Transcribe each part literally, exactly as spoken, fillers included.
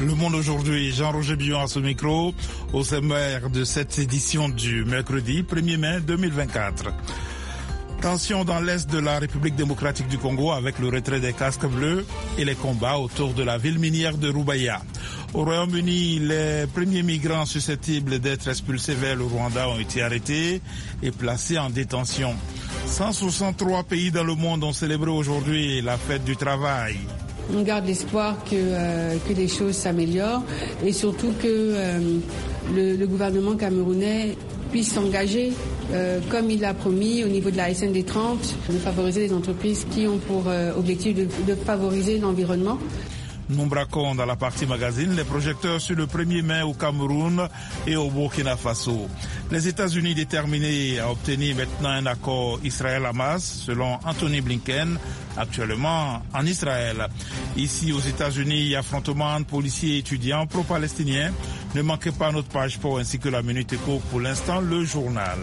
Le Monde aujourd'hui, Jean-Roger Billon à ce micro, au sommaire de cette édition du mercredi premier mai deux mille vingt-quatre. Tension dans l'est de la République démocratique du Congo avec le retrait des casques bleus et les combats autour de la ville minière de Rubaya. Au Royaume-Uni, les premiers migrants susceptibles d'être expulsés vers le Rwanda ont été arrêtés et placés en détention. cent soixante-trois pays dans le monde ont célébré aujourd'hui la fête du travail. On garde l'espoir que, euh, que les choses s'améliorent et surtout que euh, le, le gouvernement camerounais puisse s'engager, euh, comme il l'a promis au niveau de la S N D trente, de favoriser les entreprises qui ont pour euh, objectif de, de favoriser l'environnement. Nous braquons dans la partie magazine les projecteurs sur le premier mai au Cameroun et au Burkina Faso. Les États-Unis déterminés à obtenir maintenant un accord Israël-Hamas, selon Anthony Blinken, actuellement en Israël. Ici aux États-Unis, affrontement entre policiers et étudiants pro-palestiniens. Ne manquez pas notre page pour ainsi que la Minute Éco, pour l'instant le journal.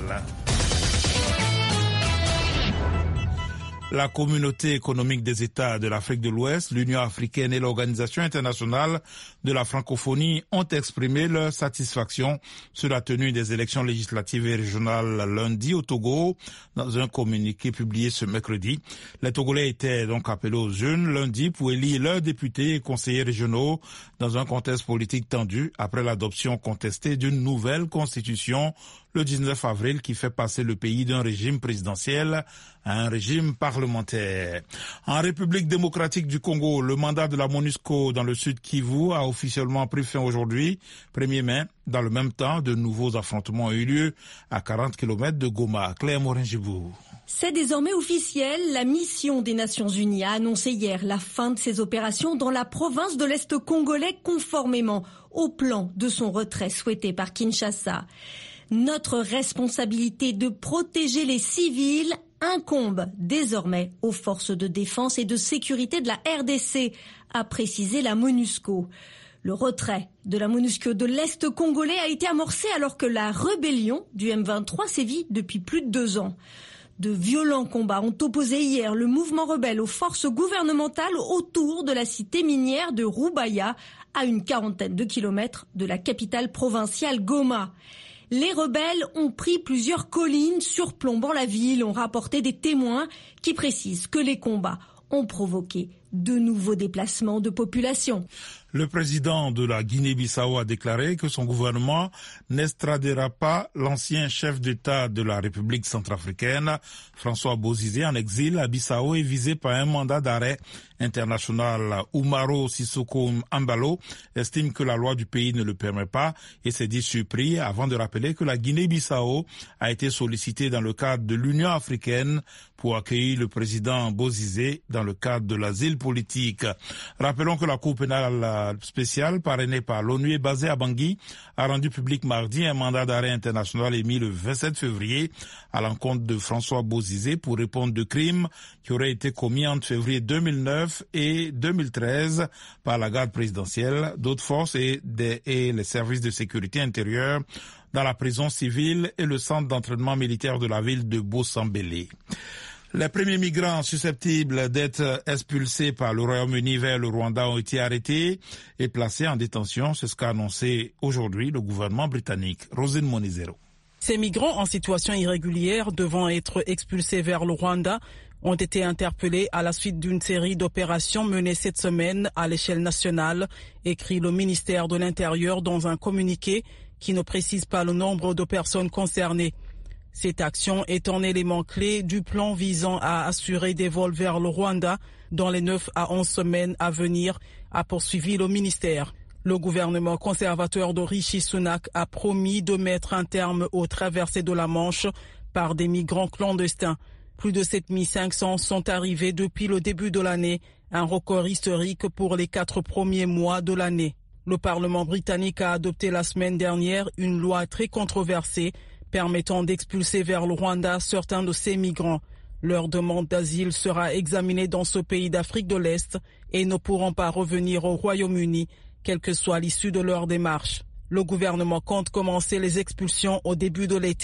La communauté économique des États de l'Afrique de l'Ouest, l'Union africaine et l'Organisation internationale de la francophonie ont exprimé leur satisfaction sur la tenue des élections législatives et régionales lundi au Togo. Dans un communiqué publié ce mercredi, les Togolais étaient donc appelés aux urnes lundi pour élire leurs députés et conseillers régionaux dans un contexte politique tendu après l'adoption contestée d'une nouvelle constitution le dix-neuf avril qui fait passer le pays d'un régime présidentiel à un régime parlementaire. En République démocratique du Congo, le mandat de la MONUSCO dans le sud Kivu a officiellement pris fin aujourd'hui, premier mai. Dans le même temps, de nouveaux affrontements ont eu lieu à quarante kilomètres de Goma. Claire Morin-Gibou. C'est désormais officiel. La mission des Nations Unies a annoncé hier la fin de ses opérations dans la province de l'Est congolais conformément au plan de son retrait souhaité par Kinshasa. Notre responsabilité de protéger les civils incombe désormais aux forces de défense et de sécurité de la R D C, a précisé la MONUSCO. Le retrait de la MONUSCO de l'Est congolais a été amorcé alors que la rébellion du M vingt-trois sévit depuis plus de deux ans. De violents combats ont opposé hier le mouvement rebelle aux forces gouvernementales autour de la cité minière de Rubaya, à une quarantaine de kilomètres de la capitale provinciale Goma. Les rebelles ont pris plusieurs collines surplombant la ville, ont rapporté des témoins qui précisent que les combats ont provoqué de nouveaux déplacements de population. Le président de la Guinée-Bissau a déclaré que son gouvernement n'extradera pas l'ancien chef d'État de la République centrafricaine, François Bozizé, en exil à Bissau et visé par un mandat d'arrêt international. Umaro Sissoko Ambalo estime que la loi du pays ne le permet pas et s'est dit surpris avant de rappeler que la Guinée-Bissau a été sollicitée dans le cadre de l'Union africaine pour accueillir le président Bozizé dans le cadre de l'asile politique. Rappelons que la Cour pénale spéciale parrainée par l'ONU et basée à Bangui a rendu public mardi un mandat d'arrêt international émis le vingt-sept février à l'encontre de François Bozizé pour répondre de crimes qui auraient été commis entre février deux mille neuf et deux mille treize par la garde présidentielle, d'autres forces et, des, et les services de sécurité intérieure dans la prison civile et le centre d'entraînement militaire de la ville de Bosambélé. Les premiers migrants susceptibles d'être expulsés par le Royaume-Uni vers le Rwanda ont été arrêtés et placés en détention. C'est ce qu'a annoncé aujourd'hui le gouvernement britannique. Rosine Monizero. Ces migrants en situation irrégulière devant être expulsés vers le Rwanda ont été interpellés à la suite d'une série d'opérations menées cette semaine à l'échelle nationale, écrit le ministère de l'Intérieur dans un communiqué qui ne précise pas le nombre de personnes concernées. Cette action est un élément clé du plan visant à assurer des vols vers le Rwanda dans les neuf à onze semaines à venir, a poursuivi le ministère. Le gouvernement conservateur de Rishi Sunak a promis de mettre un terme aux traversées de la Manche par des migrants clandestins. Plus de sept mille cinq cents sont arrivés depuis le début de l'année, un record historique pour les quatre premiers mois de l'année. Le Parlement britannique a adopté la semaine dernière une loi très controversée permettant d'expulser vers le Rwanda certains de ces migrants. Leur demande d'asile sera examinée dans ce pays d'Afrique de l'Est et ne pourront pas revenir au Royaume-Uni, quelle que soit l'issue de leur démarche. Le gouvernement compte commencer les expulsions au début de l'été.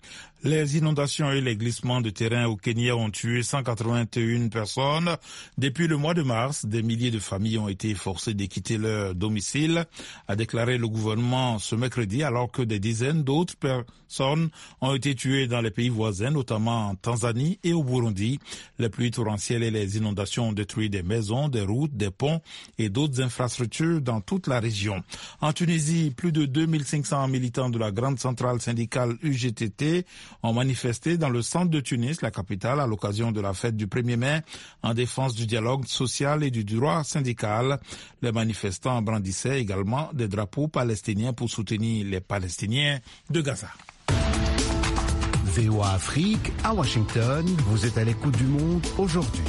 Les inondations et les glissements de terrain au Kenya ont tué cent quatre-vingt-une personnes. Depuis le mois de mars, des milliers de familles ont été forcées de quitter leur domicile, a déclaré le gouvernement ce mercredi, alors que des dizaines d'autres personnes ont été tuées dans les pays voisins, notamment en Tanzanie et au Burundi. Les pluies torrentielles et les inondations ont détruit des maisons, des routes, des ponts et d'autres infrastructures dans toute la région. En Tunisie, plus de deux mille cinq cents militants de la grande centrale syndicale U G T T ont manifesté dans le centre de Tunis, la capitale, à l'occasion de la fête du premier mai, en défense du dialogue social et du droit syndical. Les manifestants brandissaient également des drapeaux palestiniens pour soutenir les Palestiniens de Gaza. V O A Afrique, à Washington, vous êtes à l'écoute du monde aujourd'hui.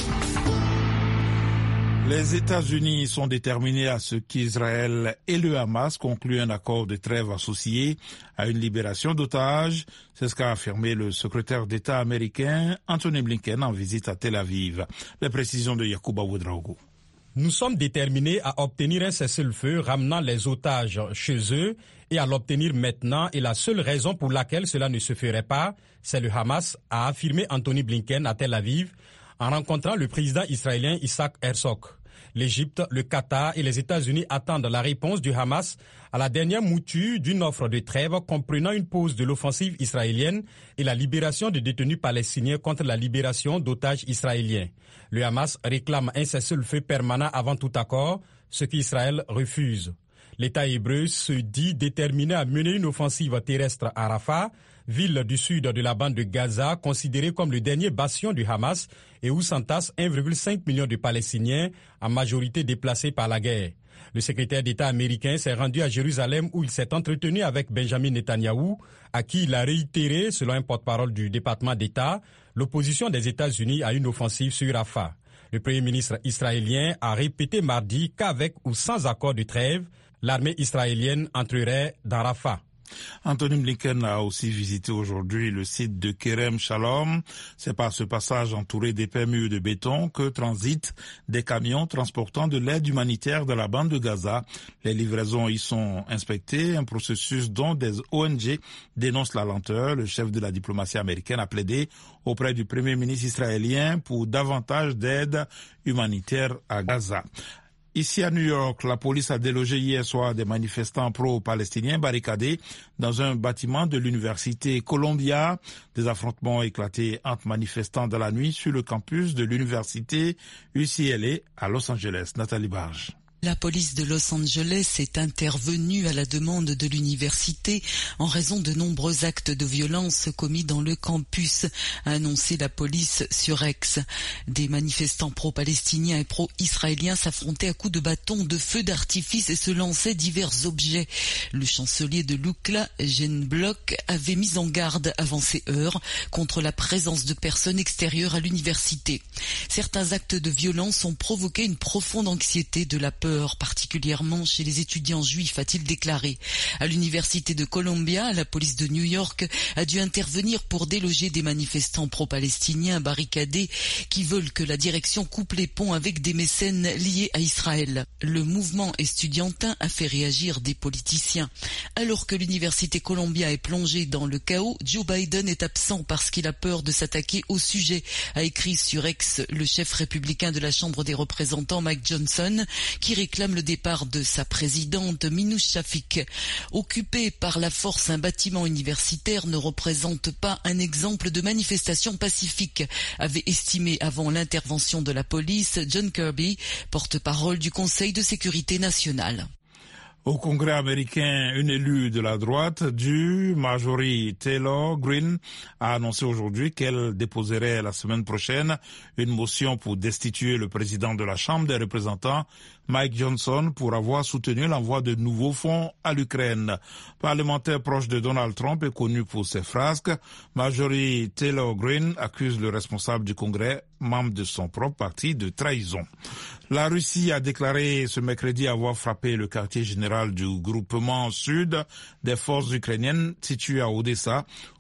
Les États-Unis sont déterminés à ce qu'Israël et le Hamas concluent un accord de trêve associé à une libération d'otages. C'est ce qu'a affirmé le secrétaire d'État américain Anthony Blinken en visite à Tel Aviv. Les précisions de Yacouba Ouedraogo. Nous sommes déterminés à obtenir un cessez-le-feu ramenant les otages chez eux et à l'obtenir maintenant, et la seule raison pour laquelle cela ne se ferait pas, c'est le Hamas, a affirmé Anthony Blinken à Tel Aviv en rencontrant le président israélien Isaac Herzog. L'Égypte, le Qatar et les États-Unis attendent la réponse du Hamas à la dernière mouture d'une offre de trêve comprenant une pause de l'offensive israélienne et la libération de détenus palestiniens contre la libération d'otages israéliens. Le Hamas réclame un cessez-le-feu permanent avant tout accord, ce qu'Israël refuse. L'État hébreu se dit déterminé à mener une offensive terrestre à Rafah, ville du sud de la bande de Gaza, considérée comme le dernier bastion du Hamas et où s'entassent un virgule cinq million de Palestiniens, en majorité déplacés par la guerre. Le secrétaire d'État américain s'est rendu à Jérusalem où il s'est entretenu avec Benjamin Netanyahou, à qui il a réitéré, selon un porte-parole du département d'État, l'opposition des États-Unis à une offensive sur Rafah. Le premier ministre israélien a répété mardi qu'avec ou sans accord de trêve, l'armée israélienne entrerait dans Rafah. Anthony Blinken a aussi visité aujourd'hui le site de Kerem Shalom. C'est par ce passage entouré d'épais murs de béton que transitent des camions transportant de l'aide humanitaire de la bande de Gaza. Les livraisons y sont inspectées, un processus dont des O N G dénoncent la lenteur. Le chef de la diplomatie américaine a plaidé auprès du premier ministre israélien pour davantage d'aide humanitaire à Gaza. Ici à New York, la police a délogé hier soir des manifestants pro-palestiniens barricadés dans un bâtiment de l'université Columbia. Des affrontements ont éclaté entre manifestants dans la nuit sur le campus de l'université U C L A à Los Angeles. Nathalie Barge. La police de Los Angeles est intervenue à la demande de l'université en raison de nombreux actes de violence commis dans le campus, a annoncé la police sur X. Des manifestants pro-palestiniens et pro-israéliens s'affrontaient à coups de bâtons, de feux d'artifice et se lançaient divers objets. Le chancelier de l'U C L A, Gene Block, avait mis en garde avant ces heures contre la présence de personnes extérieures à l'université. Certains actes de violence ont provoqué une profonde anxiété de la peur, particulièrement chez les étudiants juifs, a-t-il déclaré. À l'université de Columbia, la police de New York a dû intervenir pour déloger des manifestants pro-palestiniens barricadés qui veulent que la direction coupe les ponts avec des mécènes liés à Israël. Le mouvement estudiantin a fait réagir des politiciens. Alors que l'université Columbia est plongée dans le chaos, Joe Biden est absent parce qu'il a peur de s'attaquer au sujet, a écrit sur X le chef républicain de la Chambre des représentants Mike Johnson, qui réclame le départ de sa présidente Minouche Shafik. Occupé par la force, un bâtiment universitaire ne représente pas un exemple de manifestation pacifique, avait estimé avant l'intervention de la police John Kirby, porte-parole du Conseil de sécurité nationale. Au Congrès américain, une élue de la droite du Marjorie Taylor Greene a annoncé aujourd'hui qu'elle déposerait la semaine prochaine une motion pour destituer le président de la Chambre des représentants, Mike Johnson, pour avoir soutenu l'envoi de nouveaux fonds à l'Ukraine. Parlementaire proche de Donald Trump et connu pour ses frasques, Marjorie Taylor Greene accuse le responsable du Congrès, membre de son propre parti, de trahison. La Russie a déclaré ce mercredi avoir frappé le quartier général du groupement sud des forces ukrainiennes situé à Odessa,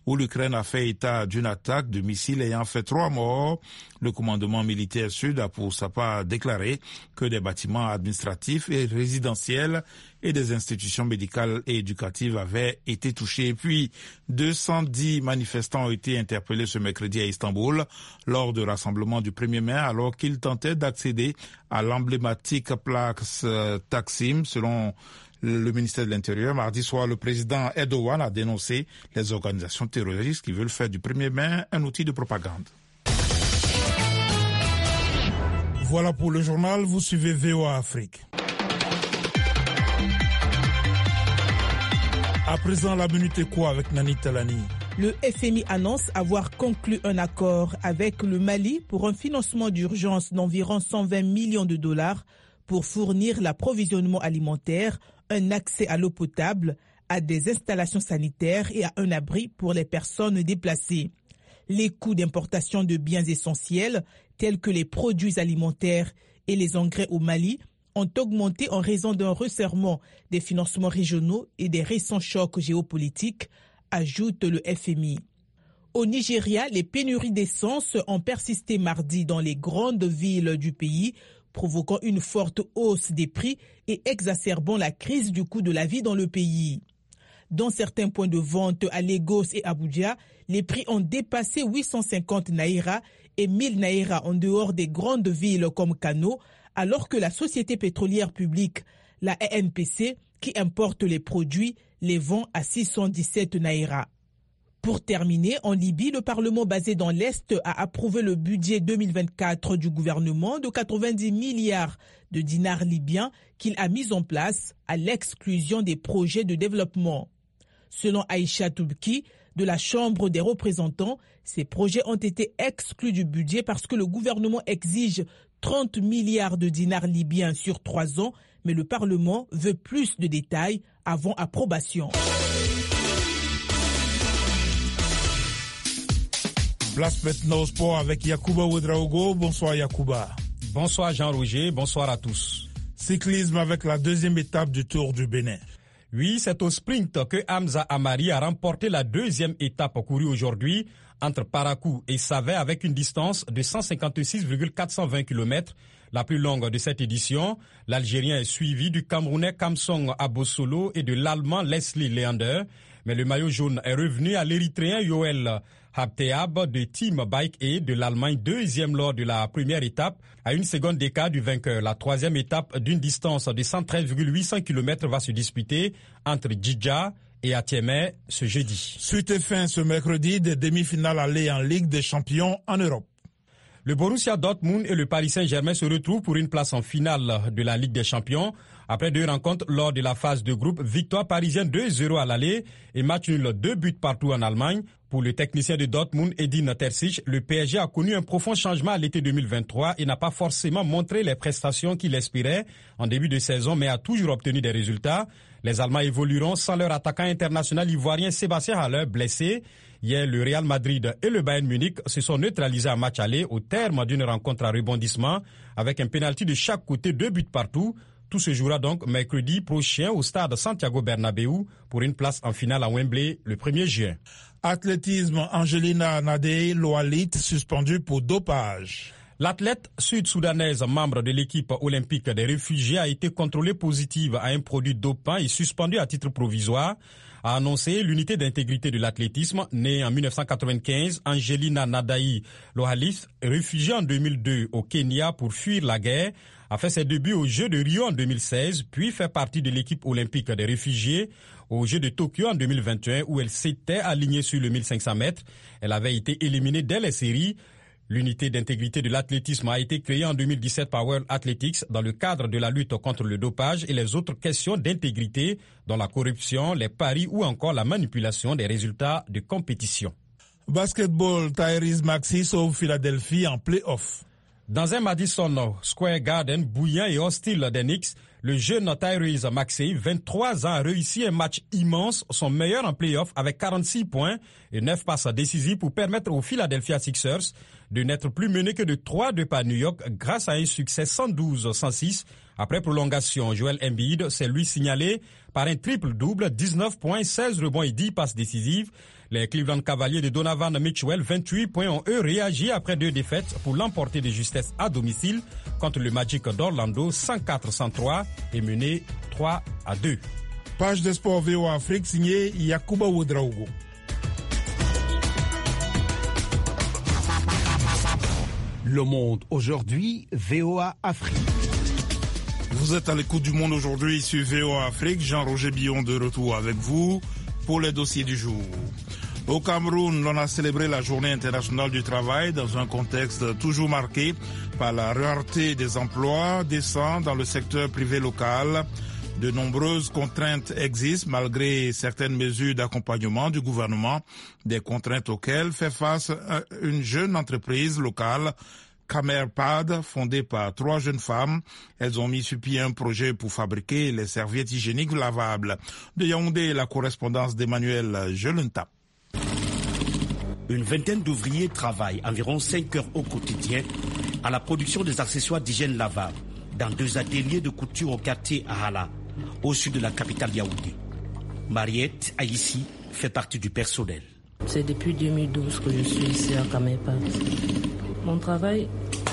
où l'Ukraine a fait état d'une attaque de missiles ayant fait trois morts. Le commandement militaire sud a pour sa part déclaré que des bâtiments administratifs et résidentiels et des institutions médicales et éducatives avaient été touchés. Puis, deux cent dix manifestants ont été interpellés ce mercredi à Istanbul lors du rassemblement du premier mai alors qu'ils tentaient d'accéder à l'emblématique place Taksim. Selon le ministère de l'Intérieur, mardi soir, le président Erdogan a dénoncé les organisations terroristes qui veulent faire du premier mai un outil de propagande. Voilà pour le journal, vous suivez V O A Afrique. À présent, la minute éco avec Nani Talani. Le F M I annonce avoir conclu un accord avec le Mali pour un financement d'urgence d'environ cent vingt millions de dollars pour fournir l'approvisionnement alimentaire, un accès à l'eau potable, à des installations sanitaires et à un abri pour les personnes déplacées. Les coûts d'importation de biens essentiels, tels que les produits alimentaires et les engrais au Mali, ont augmenté en raison d'un resserrement des financements régionaux et des récents chocs géopolitiques, ajoute le F M I. Au Nigeria, les pénuries d'essence ont persisté mardi dans les grandes villes du pays, provoquant une forte hausse des prix et exacerbant la crise du coût de la vie dans le pays. Dans certains points de vente à Lagos et Abuja, les prix ont dépassé huit cent cinquante naira et mille naira en dehors des grandes villes comme Kano, alors que la société pétrolière publique, la E N P C, qui importe les produits, les vend à six cent dix-sept naira. Pour terminer, en Libye, le Parlement basé dans l'Est a approuvé le budget deux mille vingt-quatre du gouvernement de quatre-vingt-dix milliards de dinars libyens qu'il a mis en place à l'exclusion des projets de développement. Selon Aïcha Toubki, de la Chambre des représentants, ces projets ont été exclus du budget parce que le gouvernement exige trente milliards de dinars libyens sur trois ans, mais le Parlement veut plus de détails avant approbation. Place maintenant au sport avec Yacouba Ouedraogo. Bonsoir Yacouba. Bonsoir Jean-Roger, bonsoir à tous. Cyclisme avec la deuxième étape du Tour du Bénin. Oui, c'est au sprint que Hamza Amari a remporté la deuxième étape courue aujourd'hui entre Parakou et Savet avec une distance de cent cinquante-six virgule quatre cent vingt kilomètres, la plus longue de cette édition. L'Algérien est suivi du Camerounais Kamsong Abosolo et de l'Allemand Leslie Leander. Mais le maillot jaune est revenu à l'Érythréen Yoel Habteab de Team Bike et de l'Allemagne, deuxième lors de la première étape, à une seconde d'écart du vainqueur. La troisième étape d'une distance de cent treize virgule huit cents kilomètres va se disputer entre Djidja et Atiémé ce jeudi. Suite et fin ce mercredi des demi-finales allées en Ligue des Champions en Europe. Le Borussia Dortmund et le Paris Saint-Germain se retrouvent pour une place en finale de la Ligue des Champions. Après deux rencontres lors de la phase de groupe, victoire parisienne deux zéro à l'aller et match nul deux buts partout en Allemagne. Pour le technicien de Dortmund, Edin Terzic, le P S G a connu un profond changement à l'été deux mille vingt-trois et n'a pas forcément montré les prestations qu'il espérait en début de saison, mais a toujours obtenu des résultats. Les Allemands évolueront sans leur attaquant international ivoirien Sébastien Haller, blessé. Hier, le Real Madrid et le Bayern Munich se sont neutralisés en match aller au terme d'une rencontre à rebondissement avec un pénalty de chaque côté, deux buts partout. Tout se jouera donc mercredi prochain au stade Santiago Bernabéu pour une place en finale à Wembley le premier juin. Athlétisme, Angelina Nadei Loalit suspendue pour dopage. L'athlète sud-soudanaise, membre de l'équipe olympique des réfugiés, a été contrôlée positive à un produit dopant et suspendue à titre provisoire, a annoncé l'unité d'intégrité de l'athlétisme. Née en mille neuf cent quatre-vingt-quinze, Angelina Nadai Loalit, réfugiée en deux mille deux au Kenya pour fuir la guerre, a fait ses débuts aux Jeux de Rio en deux mille seize, puis fait partie de l'équipe olympique des réfugiés aux Jeux de Tokyo en deux mille vingt et un où elle s'était alignée sur le mille cinq cents mètres. Elle avait été éliminée dès les séries. L'unité d'intégrité de l'athlétisme a été créée en deux mille dix-sept par World Athletics dans le cadre de la lutte contre le dopage et les autres questions d'intégrité, dont la corruption, les paris ou encore la manipulation des résultats de compétition. Basketball, Tyrese Maxey sauve Philadelphie en play-off. Dans un Madison Square Garden bouillant et hostile des Knicks, Le jeune Tyrese Maxey, vingt-trois ans, a réussi un match immense, son meilleur en play-off avec quarante-six points et neuf passes décisives pour permettre aux Philadelphia Sixers de n'être plus menés que de trois deux par New York grâce à un succès cent douze à cent six. Après prolongation, Joel Embiid s'est lui signalé par un triple-double, dix-neuf points, seize rebonds et dix passes décisives. Les Cleveland Cavaliers de Donovan Mitchell, vingt-huit points, ont eux réagi après deux défaites pour l'emporter de justesse à domicile contre le Magic d'Orlando, cent quatre à cent trois et mené trois à deux. Page de sport V O A Afrique signée Yacouba Ouedraogo. Le Monde aujourd'hui, V O A Afrique. Vous êtes à l'écoute du Monde aujourd'hui sur V O A Afrique. Jean-Roger Billon de retour avec vous pour les dossiers du jour. Au Cameroun, on a célébré la Journée internationale du travail dans un contexte toujours marqué par la rareté des emplois décents dans le secteur privé local. De nombreuses contraintes existent malgré certaines mesures d'accompagnement du gouvernement, des contraintes auxquelles fait face une jeune entreprise locale, Camerpad, fondée par trois jeunes femmes. Elles ont mis sur pied un projet pour fabriquer les serviettes hygiéniques lavables. De Yaoundé, la correspondance d'Emmanuel Jelenta. Une vingtaine d'ouvriers travaillent environ cinq heures au quotidien à la production des accessoires d'hygiène lavables dans deux ateliers de couture au quartier Ahala, au sud de la capitale Yaoundé. Mariette Aïssi fait partie du personnel. C'est depuis deux mille douze que je suis ici à Camerpad. Mon travail,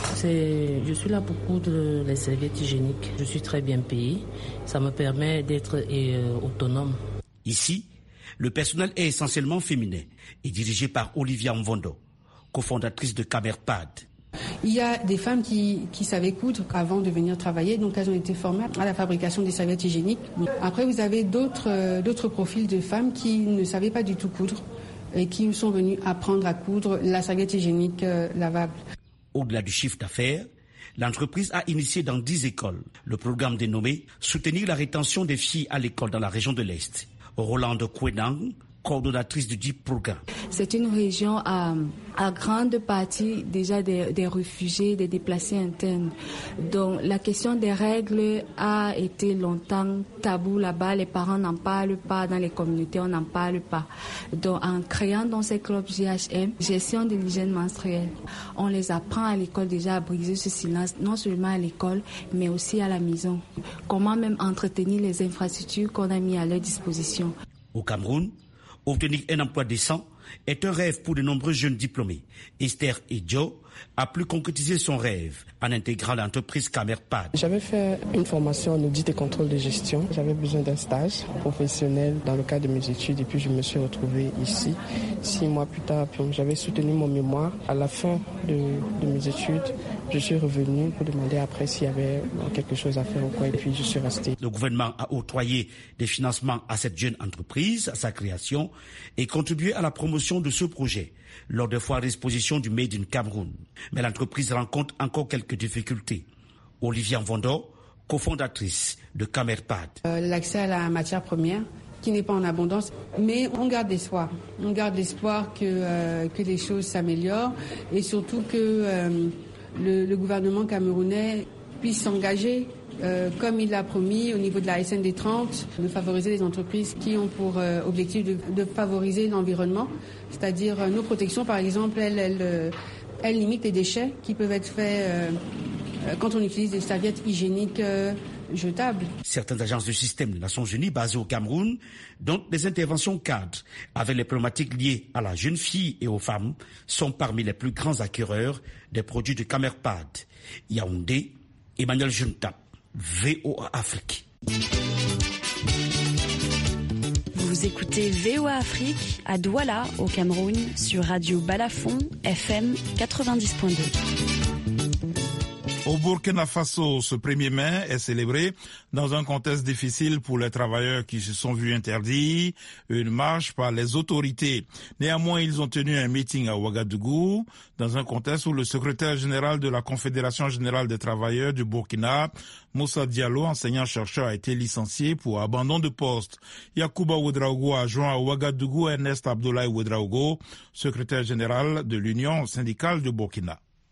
c'est, je suis là pour coudre les serviettes hygiéniques. Je suis très bien payé. Ça me permet d'être euh, autonome. Ici, le personnel est essentiellement féminin et dirigé par Olivia Mvondo, cofondatrice de Camerpad. Il y a des femmes qui, qui savaient coudre avant de venir travailler, donc elles ont été formées à la fabrication des serviettes hygiéniques. Après, vous avez d'autres, euh, d'autres profils de femmes qui ne savaient pas du tout coudre et qui sont venues apprendre à coudre la serviette hygiénique euh, lavable. Au-delà du chiffre d'affaires, l'entreprise a initié dans dix écoles le programme dénommé « Soutenir la rétention des filles à l'école dans la région de l'Est ». Rolande Kwenang, coordonnatrice du dit programme. C'est une région à, à grande partie déjà des, des réfugiés, des déplacés internes. Donc la question des règles a été longtemps tabou là-bas. Les parents n'en parlent pas, dans les communautés on n'en parle pas. Donc en créant dans ces clubs G H M, gestion de l'hygiène menstruelle, on les apprend à l'école déjà à briser ce silence, non seulement à l'école, mais aussi à la maison. Comment même entretenir les infrastructures qu'on a mis à leur disposition. Au Cameroun, obtenir un emploi décent est un rêve pour de nombreux jeunes diplômés. Esther Edjo a pu concrétiser son rêve en intégrant l'entreprise Camerpad. J'avais fait une formation en audit et contrôle de gestion. J'avais besoin d'un stage professionnel dans le cadre de mes études et puis je me suis retrouvée ici. Six mois plus tard, j'avais soutenu mon mémoire. À la fin de, de mes études, je suis revenue pour demander après s'il y avait quelque chose à faire ou quoi et puis je suis restée. Le gouvernement a octroyé des financements à cette jeune entreprise, à sa création et contribué à la promotion de ce projet lors de foires d'exposition du Made in Cameroun. Mais l'entreprise rencontre encore quelques difficultés. Olivia Mvondo, cofondatrice de Camerpad. Euh, l'accès à la matière première qui n'est pas en abondance, mais on garde l'espoir. On garde l'espoir que, euh, que les choses s'améliorent et surtout que euh, le, le gouvernement camerounais puisse s'engager Euh, comme il l'a promis au niveau de la S N D trente, de favoriser les entreprises qui ont pour euh, objectif de, de favoriser l'environnement, c'est-à-dire euh, nos protections, par exemple, elles, elles, euh, elles limitent les déchets qui peuvent être faits euh, euh, quand on utilise des serviettes hygiéniques euh, jetables. Certaines agences du système des Nations Unies basées au Cameroun, dont des interventions cadres avec les problématiques liées à la jeune fille et aux femmes, sont parmi les plus grands acquéreurs des produits de Camerpad. Yaoundé, Emmanuel Junta. V O A Afrique. Vous écoutez V O A Afrique à Douala, au Cameroun, sur Radio Balafon, F M quatre-vingt-dix point deux. Au Burkina Faso, ce premier mai est célébré dans un contexte difficile pour les travailleurs qui se sont vus interdire une marche par les autorités. Néanmoins, ils ont tenu un meeting à Ouagadougou dans un contexte où le secrétaire général de la Confédération générale des travailleurs du Burkina, Moussa Diallo, enseignant-chercheur, a été licencié pour abandon de poste. Yacouba Ouedraogo a joint à Ouagadougou Ernest Abdoulaye Ouedraogo, secrétaire général de l'Union syndicale du Burkina. C'est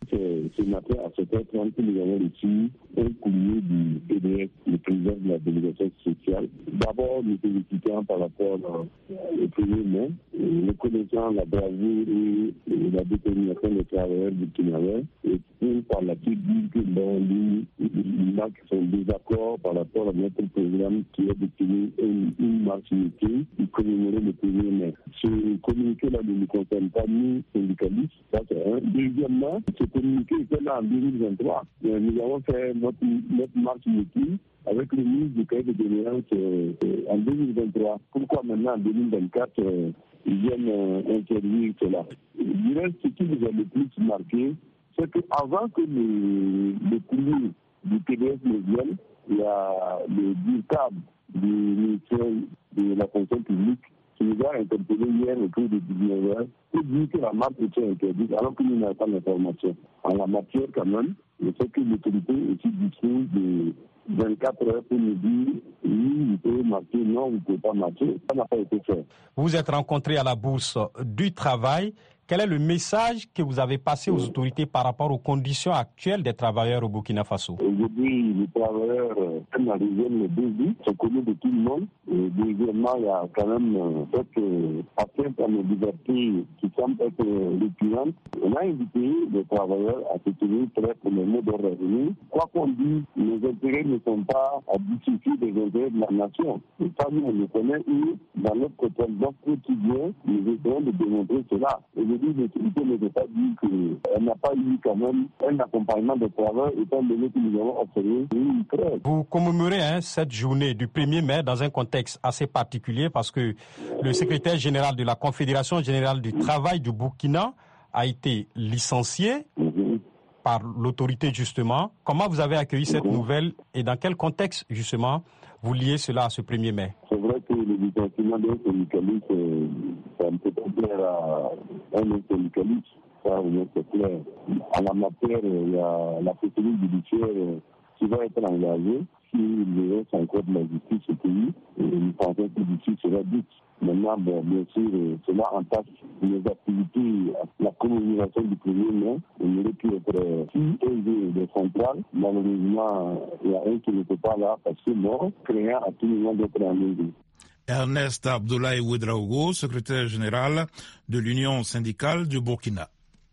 ce matin à sept heures trente, nous avons reçu un courrier du P D S, le président de la délégation sociale. D'abord, nous félicitons par rapport au premier mai, reconnaissant la bravoure et la détermination des travailleurs burkinabés, et pour par la suite dire que dans les il y a qui sont désaccords par rapport à notre programme qui est défini une, une marche unité qui commémorait le premier mai. Ce communiqué-là ne nous concerne pas nous, syndicalistes, ça c'est un. Deuxièmement, ce communiqué était là en deux mille vingt-trois. Nous avons fait notre, notre marche unité avec le ministre du cahier de doléances euh, en deux mille vingt-trois. Pourquoi maintenant en deux mille vingt-quatre euh, ils viennent euh, interdire cela? Je dirais ce qui nous a le plus marqué, c'est qu'avant que le, le courrier du P D S ne vienne, il y a le directeur du ministère de la fonction publique qui nous a interpellé hier autour de dix-neuf heures pour dire que la marche était interdite alors que nous n'avons pas d'information. En la matière, quand même, le fait que l'autorité aussi dispose de vingt-quatre heures pour nous dire oui, vous pouvez marcher, non, vous ne pouvez pas marcher. Ça n'a pas été fait. Vous vous êtes rencontrés à la Bourse du Travail. Quel est le message que vous avez passé aux autorités par rapport aux conditions actuelles des travailleurs au Burkina Faso? Aujourd'hui, les travailleurs, comme la région le deux sont connus de tout le monde. Et deuxièmement, il y a quand même cette atteinte à nos libertés qui semble être récurrente. On a invité les travailleurs à se tenir prêts pour les mots de revenus. Quoi qu'on dise, nos intérêts ne sont pas à dissocier des intérêts de la nation. Et ça, nous, on le connaît, et dans notre quotidien quotidien, nous essayons de démontrer cela. L'autorité ne veut pas dire qu'elle n'a pas eu quand même un accompagnement de travail étant donné que nous avons observé une trêve. Vous commémorez hein, cette journée du premier mai dans un contexte assez particulier parce que le secrétaire général de la Confédération générale du travail du Burkina a été licencié mm-hmm. par l'autorité justement. Comment vous avez accueilli cette mm-hmm. nouvelle et dans quel contexte justement vous liez cela à ce premier mai? C'est vrai que le licenciement d'un syndicaliste, ça ne peut pas plaire à un autre syndicaliste. Ça, c'est clair. En la matière, il y a la procédure judiciaire qui va être engagée. S'il reste encore de la justice au pays, nous pensons que d'ici sera dit. Maintenant, bon, bien sûr, cela entache les activités, la commémoration du premier mai. On aurait pu être si élevé des centrales. Malheureusement, il y a un qui n'était pas là parce que mort, créant à tout moment d'être en élevé. Ernest Abdoulaye Ouedraogo, secrétaire général de l'Union syndicale du Burkina.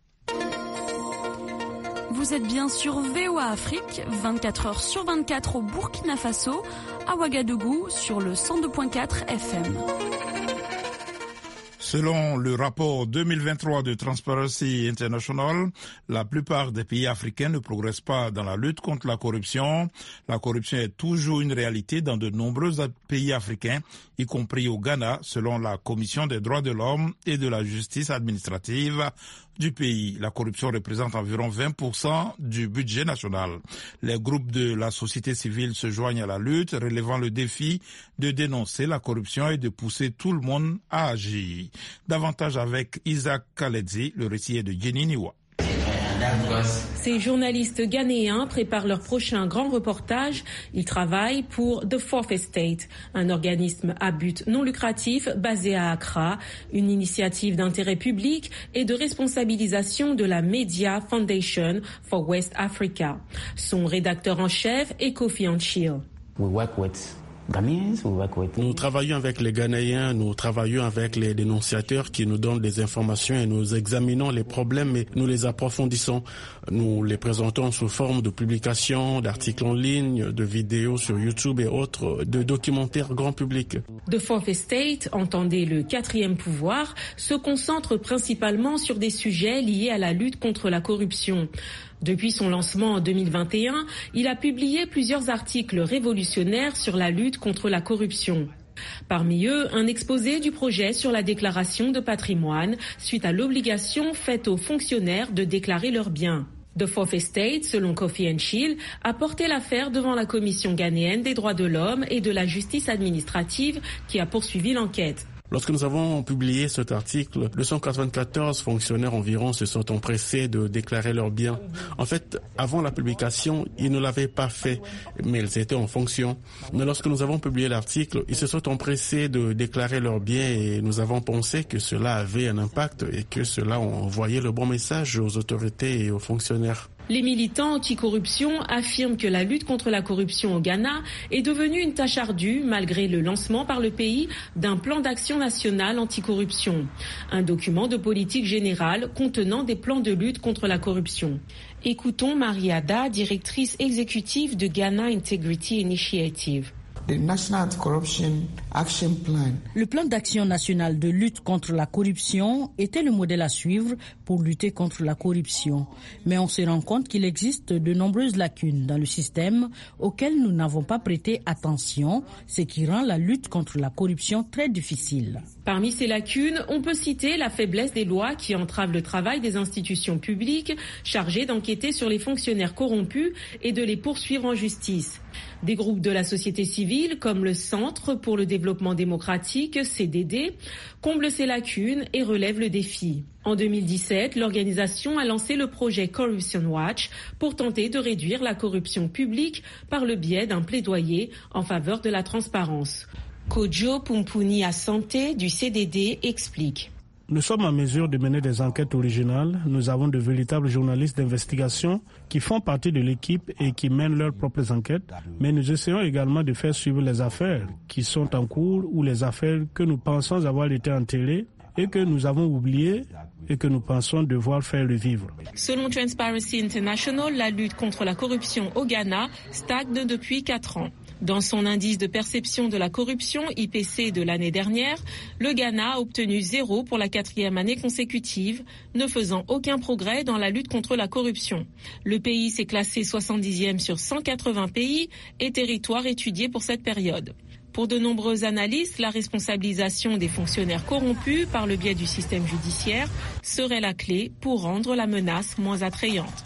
Vous êtes bien sur V O A Afrique, vingt-quatre heures sur vingt-quatre au Burkina Faso, à Ouagadougou sur le cent deux virgule quatre F M. Selon le rapport deux mille vingt-trois de Transparency International, la plupart des pays africains ne progressent pas dans la lutte contre la corruption. La corruption est toujours une réalité dans de nombreux pays africains, y compris au Ghana, selon la Commission des droits de l'homme et de la justice administrative du pays. La corruption représente environ vingt pour cent du budget national. Les groupes de la société civile se joignent à la lutte, relevant le défi de dénoncer la corruption et de pousser tout le monde à agir. Davantage avec Isaac Kaledzi, le récit est de Jenny Niwa. Ces journalistes ghanéens préparent leur prochain grand reportage. Ils travaillent pour The Fourth Estate, un organisme à but non lucratif basé à Accra, une initiative d'intérêt public et de responsabilisation de la Media Foundation for West Africa. Son rédacteur en chef est Kofi Anchil. We work with Nous travaillons avec les Ghanéens, nous travaillons avec les dénonciateurs qui nous donnent des informations et nous examinons les problèmes et nous les approfondissons. Nous les présentons sous forme de publications, d'articles en ligne, de vidéos sur YouTube et autres, de documentaires grand public. The Fourth Estate, entendez le quatrième pouvoir, se concentre principalement sur des sujets liés à la lutte contre la corruption. Depuis son lancement en deux mille vingt et un, il a publié plusieurs articles révolutionnaires sur la lutte contre la corruption. Parmi eux, un exposé du projet sur la déclaration de patrimoine suite à l'obligation faite aux fonctionnaires de déclarer leurs biens. The Fourth Estate, selon Kofi Anchil, a porté l'affaire devant la Commission ghanéenne des droits de l'homme et de la justice administrative qui a poursuivi l'enquête. Lorsque nous avons publié cet article, deux cent quatre-vingt-quatorze fonctionnaires environ se sont empressés de déclarer leurs biens. En fait, avant la publication, ils ne l'avaient pas fait, mais ils étaient en fonction. Mais lorsque nous avons publié l'article, ils se sont empressés de déclarer leurs biens et nous avons pensé que cela avait un impact et que cela envoyait le bon message aux autorités et aux fonctionnaires. Les militants anticorruption affirment que la lutte contre la corruption au Ghana est devenue une tâche ardue malgré le lancement par le pays d'un plan d'action national anticorruption, un document de politique générale contenant des plans de lutte contre la corruption. Écoutons Mariada, directrice exécutive de Ghana Integrity Initiative. Le plan d'action national de lutte contre la corruption était le modèle à suivre pour lutter contre la corruption. Mais on se rend compte qu'il existe de nombreuses lacunes dans le système auxquelles nous n'avons pas prêté attention, ce qui rend la lutte contre la corruption très difficile. Parmi ces lacunes, on peut citer la faiblesse des lois qui entravent le travail des institutions publiques chargées d'enquêter sur les fonctionnaires corrompus et de les poursuivre en justice. Des groupes de la société civile, comme le Centre pour le développement démocratique, C D D, comblent ces lacunes et relèvent le défi. En deux mille dix-sept, l'organisation a lancé le projet Corruption Watch pour tenter de réduire la corruption publique par le biais d'un plaidoyer en faveur de la transparence. Kojo Pumpuni Asante du C D D explique. Nous sommes en mesure de mener des enquêtes originales. Nous avons de véritables journalistes d'investigation qui font partie de l'équipe et qui mènent leurs propres enquêtes. Mais nous essayons également de faire suivre les affaires qui sont en cours ou les affaires que nous pensons avoir été enterrées et que nous avons oubliées et que nous pensons devoir faire revivre. Selon Transparency International, la lutte contre la corruption au Ghana stagne depuis quatre ans. Dans son indice de perception de la corruption, I P C de l'année dernière, le Ghana a obtenu zéro pour la quatrième année consécutive, ne faisant aucun progrès dans la lutte contre la corruption. Le pays s'est classé soixante-dixième sur cent quatre-vingts pays et territoires étudiés pour cette période. Pour de nombreux analystes, la responsabilisation des fonctionnaires corrompus par le biais du système judiciaire serait la clé pour rendre la menace moins attrayante.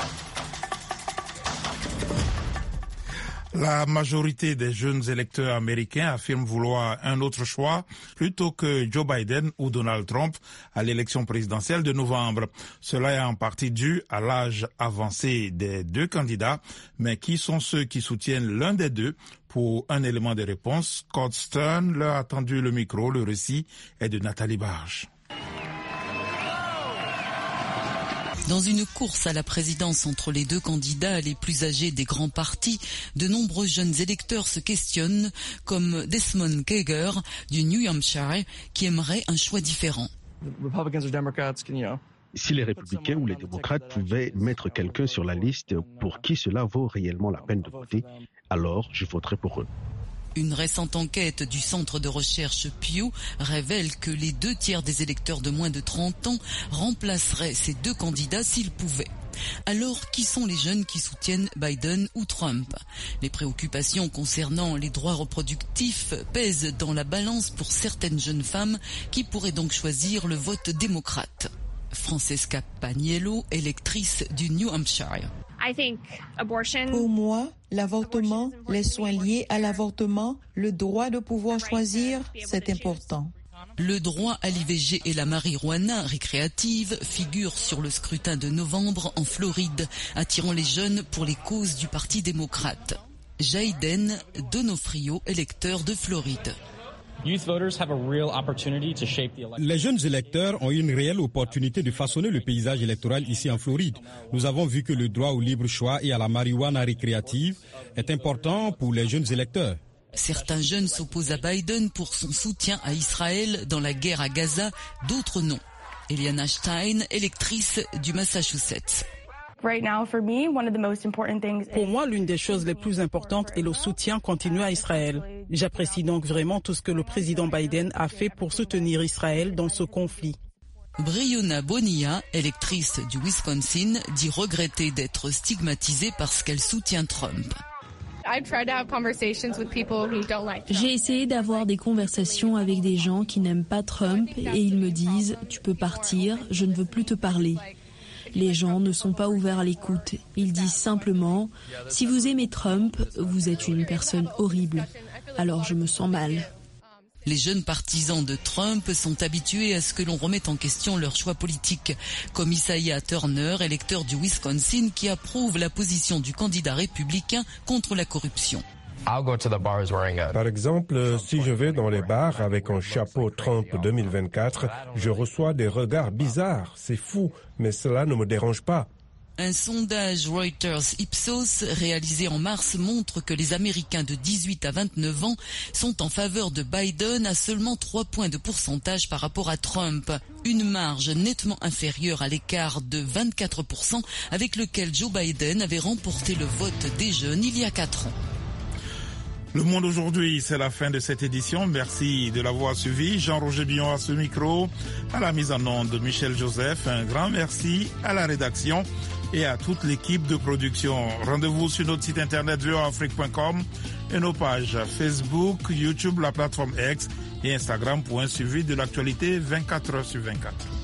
La majorité des jeunes électeurs américains affirment vouloir un autre choix plutôt que Joe Biden ou Donald Trump à l'élection présidentielle de novembre. Cela est en partie dû à l'âge avancé des deux candidats, mais qui sont ceux qui soutiennent l'un des deux? Pour un élément de réponse, Scott Stern leur a tendu le micro. Le récit est de Nathalie Barge. Dans une course à la présidence entre les deux candidats les plus âgés des grands partis, de nombreux jeunes électeurs se questionnent, comme Desmond Geiger du New Hampshire, qui aimerait un choix différent. Si les républicains ou les démocrates pouvaient mettre quelqu'un sur la liste pour qui cela vaut réellement la peine de voter, alors je voterai pour eux. Une récente enquête du centre de recherche Pew révèle que les deux tiers des électeurs de moins de trente ans remplaceraient ces deux candidats s'ils pouvaient. Alors, qui sont les jeunes qui soutiennent Biden ou Trump? Les préoccupations concernant les droits reproductifs pèsent dans la balance pour certaines jeunes femmes qui pourraient donc choisir le vote démocrate. Francesca Paniello, électrice du New Hampshire. Pour moi, l'avortement, les soins liés à l'avortement, le droit de pouvoir choisir, c'est important. Le droit à l'I V G et la marijuana récréative figurent sur le scrutin de novembre en Floride, attirant les jeunes pour les causes du Parti démocrate. Jaiden Donofrio, électeur de Floride. Les jeunes électeurs ont une réelle opportunité de façonner le paysage électoral ici en Floride. Nous avons vu que le droit au libre choix et à la marijuana récréative est important pour les jeunes électeurs. Certains jeunes s'opposent à Biden pour son soutien à Israël dans la guerre à Gaza, d'autres non. Eliana Stein, électrice du Massachusetts. Pour moi, l'une des choses les plus importantes est le soutien continu à Israël. J'apprécie donc vraiment tout ce que le président Biden a fait pour soutenir Israël dans ce conflit. Brianna Bonilla, électrice du Wisconsin, dit regretter d'être stigmatisée parce qu'elle soutient Trump. J'ai essayé d'avoir des conversations avec des gens qui n'aiment pas Trump et ils me disent « Tu peux partir, je ne veux plus te parler ». Les gens ne sont pas ouverts à l'écoute. Ils disent simplement « Si vous aimez Trump, vous êtes une personne horrible. » Alors je me sens mal. Les jeunes partisans de Trump sont habitués à ce que l'on remette en question leur choix politique, comme Isaiah Turner, électeur du Wisconsin, qui approuve la position du candidat républicain contre la corruption. Par exemple, si je vais dans les bars avec un chapeau Trump deux mille vingt-quatre, je reçois des regards bizarres. C'est fou, mais cela ne me dérange pas. Un sondage Reuters-Ipsos réalisé en mars montre que les Américains de dix-huit à vingt-neuf ans sont en faveur de Biden à seulement trois points de pourcentage par rapport à Trump. Une marge nettement inférieure à l'écart de vingt-quatre pour cent avec lequel Joe Biden avait remporté le vote des jeunes il y a quatre ans. Le Monde aujourd'hui, c'est la fin de cette édition. Merci de l'avoir suivi. Jean-Roger Billon à ce micro, à la mise en onde de Michel Joseph. Un grand merci à la rédaction et à toute l'équipe de production. Rendez-vous sur notre site internet v o afrique point com et nos pages Facebook, YouTube, la plateforme X et Instagram pour un suivi de l'actualité vingt-quatre heures sur vingt-quatre.